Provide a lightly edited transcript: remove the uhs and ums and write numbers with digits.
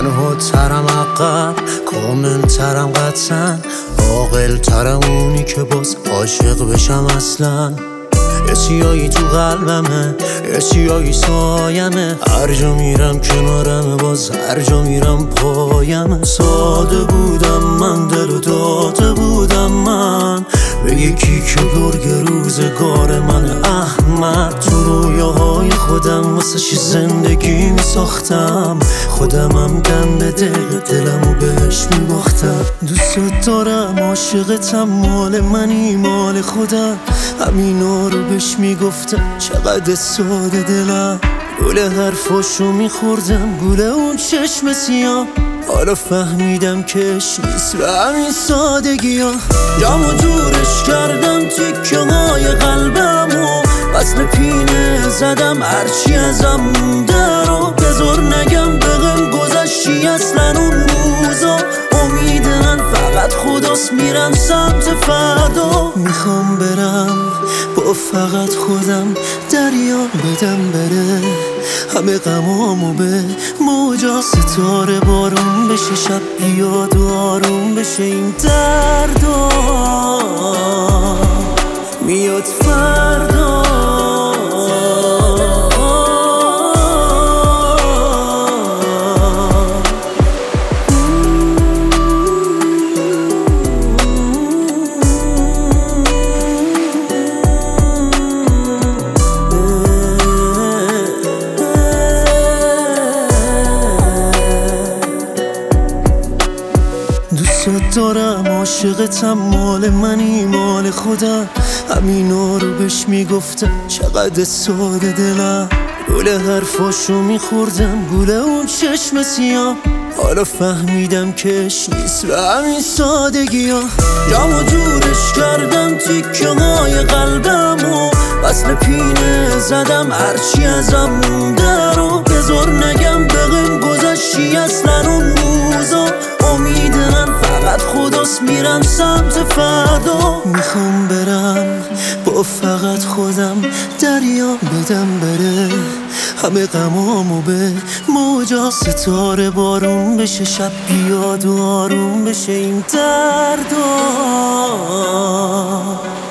تنها ترم عقب، کامل ترم قطعا، عاقل ترم اونی که باز عاشق بشم اصلا. یه سیایی تو قلبمه، یه سیایی سایمه، هر جا میرم کنارمه، باز هر جا میرم پایمه. ساده بودم من، دلو داده بودم من به یکی که گرگ روزگار من احمد. تو رویاهای خودم واسه چی زندگی میساختم، خودمم دم به دلمو بهش میباختم. دوست دارم، عاشقتم، مال منی مال خودم، همینا رو بهش میگفتم چقدر ساده دلم. گوله حرفاشو میخوردم، گوله اون چشم سیاه، حالا فهمیدم کش نیست به همین سادگی ها. جامو جورش کردم تیکه های قلبمو، وصل پینه زدم هرچی ازم مونده رو. بذار نگم بهم گذشتی اصلا اون روزا، امید من فقط خداست، میرم سمت فردا. میخوام برم با فقط خودم دریا بدم بره، همه غمامو به موجا ستاره بارون بشه، شب بیاد و آروم بشه این دردا. میاد فردا دوست دارم، عاشقتم، مال منی مال خودم، همینا رو بهش میگفتم چقدر ساده دلم. گوله حرفاشو میخوردم، گوله اون چشم سیاه، حالا فهمیدم کش نیست به همین سادگی ها. جامو جورش کردم تیکه های قلبمو، وصل پینه زدم هرچی ازم مونده رو. بذار نگم بهم گذشتی اصلا اون روزا، امید من فقط خداست، میرم سمت فردا. میخوام برم با فقط خودم دریا بدم بره، همه غمامو به موجا ستاره بارون بشه، شب بیاد و آروم بشه این دردا.